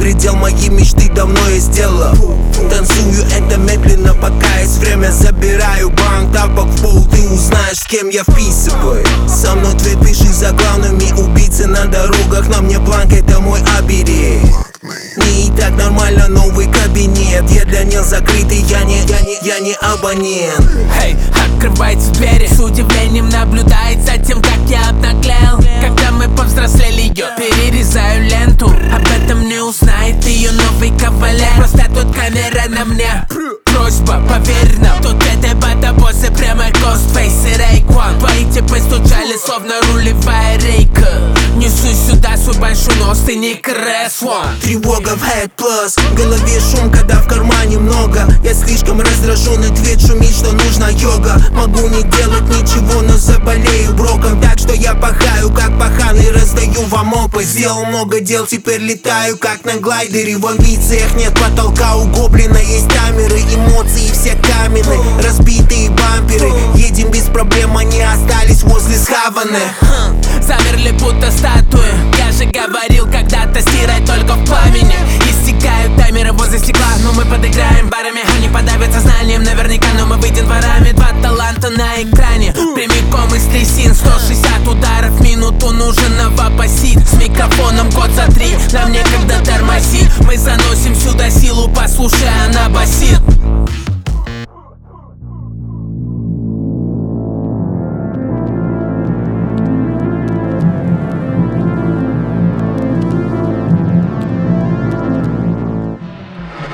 предел моей мечты давно я сделал. Танцую это медленно, пока есть время. Забираю банк, тапок в пол, ты узнаешь, с кем я вписываю. Со мной твит, пиши за главными убийцы на дорогах. На мне бланк, это мой оберег. Не и так нормально, новый кабинет. Я для них закрытый, я не абонент. Эй, открывайте двери. С удивлением наблюдает за тем, как я обнаглел. Когда мы повзрослели, я перерезаю ленту. Об этом не узнает ее новый кавалер. Просто тут камера на мне. Просьба, поверь нам, тут это бата-боссы, прямо Ghostface и Rayquan. Твои типы стучали, словно рулевая рейка. Несу сюда свой большой нос, ты не Кресвон. Тревога в Head Plus, в голове шум, когда в кармане много. Я слишком раздраженный, твит шумит, что нужна йога. Могу не делать ничего, но заболею броком. Так что я пахаю, как паханый, раздаю вам опыт. Сделал много дел, теперь летаю, как на глайдере. В амбициях нет потолка, у гоблина есть камеры. Эмоции все каменные, разбитые бамперы. Едем без проблем, они остались возле схаваны. Замерли будто статуи. Я же говорил когда-то, стирать только в пламени. Истекают таймеры возле стекла, но мы подыграем барами. Они подавят сознанием наверняка, но мы выйдем дворами. Два таланта на экране, прямиком из трясин. 160 ударов в минуту, нужен новопосит. С микрофоном год за 3, нам некогда тормозить. Мы заносим сюда силу, послушай, она басит.